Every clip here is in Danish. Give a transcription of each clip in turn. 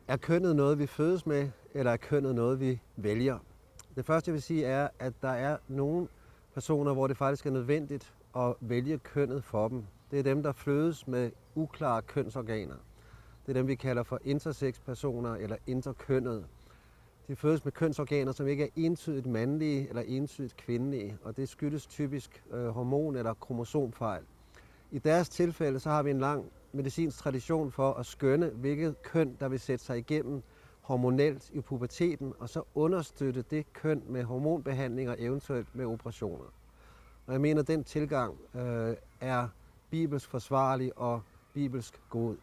Er kønnet noget, vi fødes med, eller er kønnet noget, vi vælger? Det første, jeg vil sige, er, at der er nogle personer, hvor det faktisk er nødvendigt at vælge kønnet for dem. Det er dem, der fødes med uklare kønsorganer. Det er dem, vi kalder for intersex-personer eller interkønnede. De fødes med kønsorganer, som ikke er entydigt mandlige eller entydigt kvindelige, og det skyldes typisk hormon- eller kromosomfejl. I deres tilfælde så har vi en lang medicinsk tradition for at skønne, hvilket køn, der vil sætte sig igennem hormonelt i puberteten, og så understøtte det køn med hormonbehandling og eventuelt med operationer. Og jeg mener, at den tilgang er bibelsk forsvarlig og bibelsk god.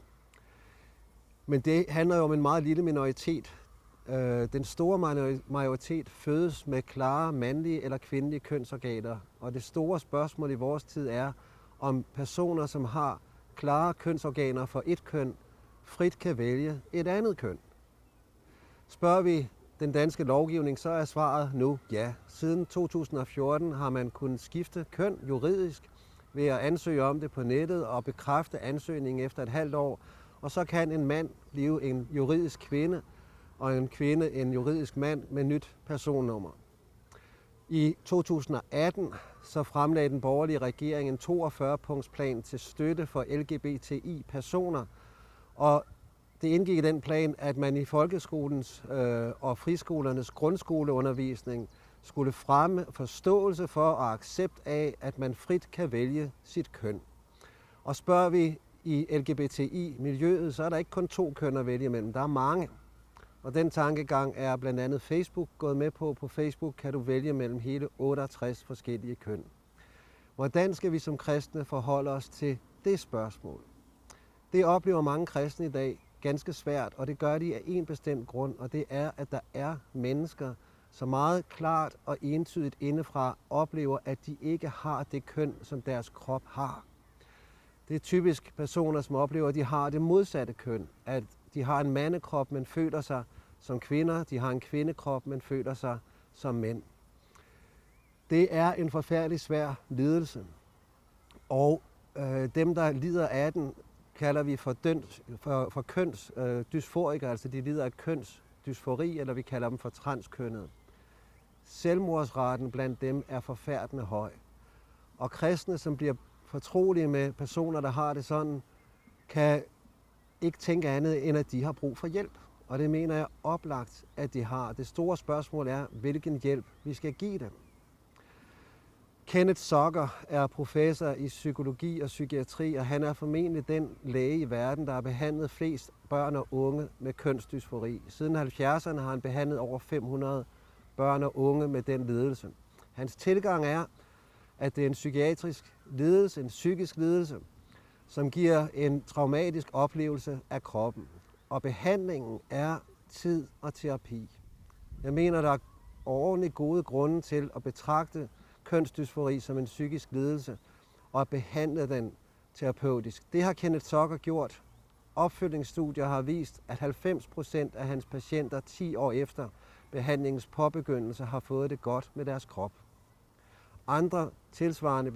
Men det handler jo om en meget lille minoritet. Den store majoritet fødes med klare mandlige eller kvindelige kønsorganer, og det store spørgsmål i vores tid er, om personer, som har klare kønsorganer for et køn, frit kan vælge et andet køn. Spørger vi den danske lovgivning, så er svaret nu ja. Siden 2014 har man kunnet skifte køn juridisk ved at ansøge om det på nettet og bekræfte ansøgningen efter et halvt år. Og så kan en mand blive en juridisk kvinde, og en kvinde en juridisk mand med nyt personnummer. I 2018 så fremlagde den borgerlige regering en 42-punktsplan til støtte for LGBTI-personer, og det indgik i den plan, at man i folkeskolens og friskolernes grundskoleundervisning skulle fremme forståelse for og accept af, at man frit kan vælge sit køn. Og spørger vi i LGBTI-miljøet, så er der ikke kun 2 køn at vælge mellem, der er mange. Og den tankegang er blandt andet Facebook gået med på. På Facebook kan du vælge mellem hele 68 forskellige køn. Hvordan skal vi som kristne forholde os til det spørgsmål? Det oplever mange kristne i dag ganske svært, og det gør de af en bestemt grund, og det er, at der er mennesker, som meget klart og entydigt indefra oplever, at de ikke har det køn, som deres krop har. Det er typisk personer, som oplever, at de har det modsatte køn, at de har en mandekrop, men føler sig som kvinder, de har en kvindekrop, men føler sig som mænd. Det er en forfærdelig svær lidelse, og dem, der lider af den, kalder vi for kønsdysforikere, altså de lider af kønsdysfori, eller vi kalder dem for transkønnede. Selvmordsraten blandt dem er forfærdende høj. Og kristne, som bliver fortrolige med personer, der har det sådan, kan ikke tænke andet, end at de har brug for hjælp. Og det mener jeg oplagt, at de har. Det store spørgsmål er, hvilken hjælp vi skal give dem. Kenneth Zucker er professor i psykologi og psykiatri, og han er formentlig den læge i verden, der har behandlet flest børn og unge med kønsdysfori. Siden 70'erne har han behandlet over 500 børn og unge med den lidelse. Hans tilgang er, at det er en psykiatrisk lidelse, en psykisk lidelse, som giver en traumatisk oplevelse af kroppen. Og behandlingen er tid og terapi. Jeg mener, der er ordentligt gode grunde til at betragte kønsdysfori som en psykisk lidelse og at behandle den terapeutisk. Det har Kenneth Zucker gjort. Opfølgningsstudier har vist, at 90% af hans patienter 10 år efter behandlingens påbegyndelse har fået det godt med deres krop. Andre tilsvarende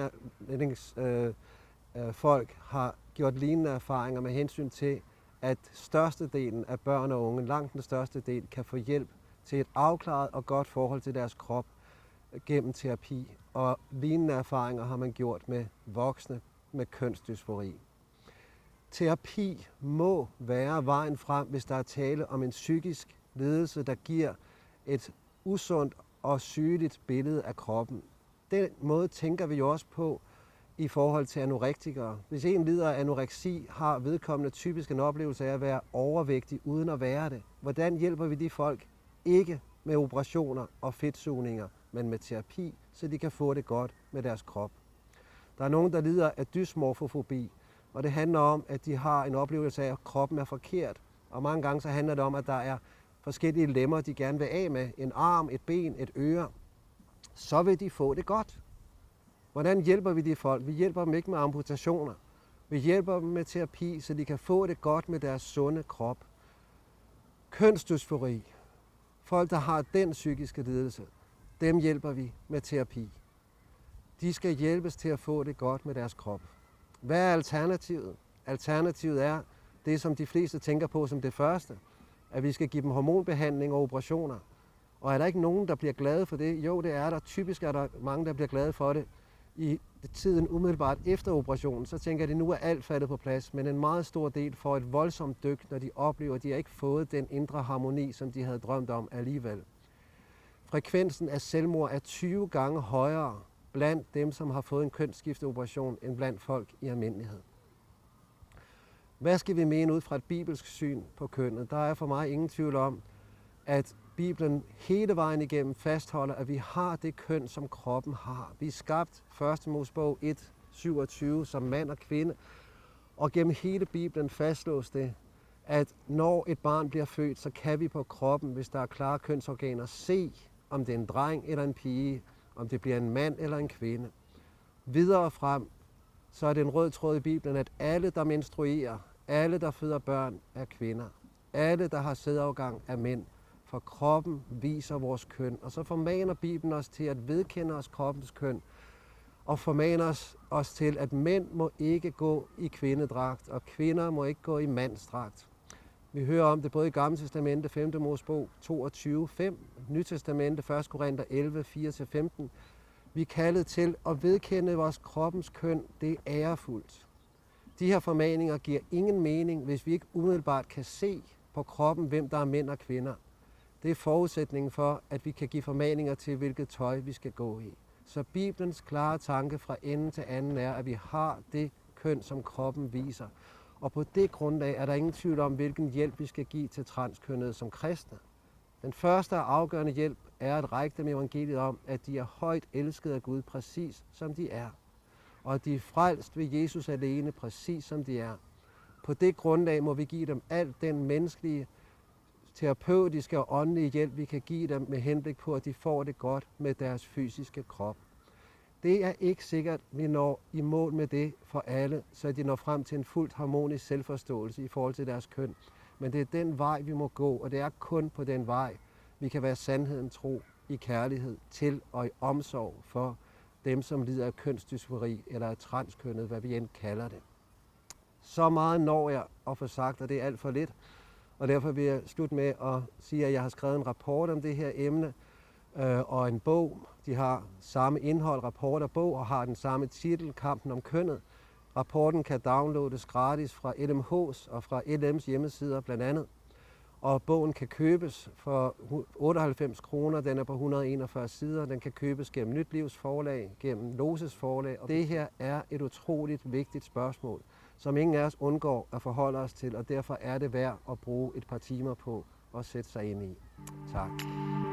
behandlingsfolk har gjort lignende erfaringer med hensyn til, at størstedelen af børn og unge, langt den største del, kan få hjælp til et afklaret og godt forhold til deres krop gennem terapi. Og lignende erfaringer har man gjort med voksne med kønsdysfori. Terapi må være vejen frem, hvis der er tale om en psykisk lidelse, der giver et usundt og sygeligt billede af kroppen. Den måde tænker vi jo også på i forhold til anorektikere. Hvis en lider af anoreksi, har vedkommende typisk en oplevelse af at være overvægtig uden at være det. Hvordan hjælper vi de folk? Ikke med operationer og fedtsugninger, men med terapi, så de kan få det godt med deres krop. Der er nogen, der lider af dysmorfofobi, og det handler om, at de har en oplevelse af, at kroppen er forkert. Og mange gange så handler det om, at der er forskellige lemmer, de gerne vil af med. En arm, et ben, et øre. Så vil de få det godt. Hvordan hjælper vi de folk? Vi hjælper dem ikke med amputationer. Vi hjælper dem med terapi, så de kan få det godt med deres sunde krop. Kønsdysfori. Folk, der har den psykiske lidelse, dem hjælper vi med terapi. De skal hjælpes til at få det godt med deres krop. Hvad er alternativet? Alternativet er det, som de fleste tænker på som det første. at vi skal give dem hormonbehandling og operationer. Og er der ikke nogen, der bliver glade for det? Jo, det er der. Typisk er der mange, der bliver glade for det. I tiden umiddelbart efter operationen, så tænker jeg, at nu er alt faldet på plads. Men en meget stor del får et voldsomt dyk, når de oplever, at de har ikke fået den indre harmoni, som de havde drømt om alligevel. Frekvensen af selvmord er 20 gange højere blandt dem, som har fået en kønsskifteoperation, end blandt folk i almindelighed. Hvad skal vi mene ud fra et bibelsk syn på kønnet? Der er for mig ingen tvivl om, at Bibelen hele vejen igennem fastholder, at vi har det køn, som kroppen har. Vi er skabt 1. Mosebog 1:27 som mand og kvinde, og gennem hele Bibelen fastslås det, at når et barn bliver født, så kan vi på kroppen, hvis der er klare kønsorganer, se, om det er en dreng eller en pige, om det bliver en mand eller en kvinde. Videre frem, så er det en rød tråd i Bibelen, at alle, der menstruerer, alle, der føder børn, er kvinder. Alle, der har sædafgang, er mænd. For kroppen viser vores køn. Og så formaner Bibelen os til at vedkende os kroppens køn, og formaner os til, at mænd må ikke gå i kvindedragt, og kvinder må ikke gå i mandsdragt. Vi hører om det både i Gamle Testamente, 5. Mosebog 22:5, Nyt Testamente, 1. Korinther 11:4-15. Vi er kaldet til at vedkende vores kroppens køn, det er ærefuldt. De her formaninger giver ingen mening, hvis vi ikke umiddelbart kan se på kroppen, hvem der er mænd og kvinder. Det er forudsætningen for, at vi kan give formaninger til, hvilket tøj vi skal gå i. Så Bibelens klare tanke fra ende til anden er, at vi har det køn, som kroppen viser. Og på det grundlag er der ingen tvivl om, hvilken hjælp vi skal give til transkønnede som kristne. Den første og afgørende hjælp er at række dem evangeliet om, at de er højt elsket af Gud, præcis som de er. Og at de er frelst ved Jesus alene, præcis som de er. På det grundlag må vi give dem al den menneskelige, terapeutiske og åndelige hjælp, vi kan give dem med henblik på, at de får det godt med deres fysiske krop. Det er ikke sikkert, at vi når i mål med det for alle, så de når frem til en fuldt harmonisk selvforståelse i forhold til deres køn. Men det er den vej, vi må gå, og det er kun på den vej, vi kan være sandheden tro i kærlighed til og i omsorg for dem, som lider af kønsdysfori eller af transkønnet, hvad vi end kalder det. Så meget når jeg at få sagt, og det er alt for lidt. Og derfor vil jeg slutte med at sige, at jeg har skrevet en rapport om det her emne og en bog. De har samme indhold, rapport og bog, og har den samme titel, Kampen om kønnet. Rapporten kan downloades gratis fra LMH's og fra LM's hjemmesider blandt andet. Og bogen kan købes for 98 kroner. Den er på 141 sider. Den kan købes gennem Nyt Livs forlag, gennem Loses forlag. Og det her er et utroligt vigtigt spørgsmål, som ingen af os undgår at forholde os til, og derfor er det værd at bruge et par timer på at sætte sig ind i. Tak.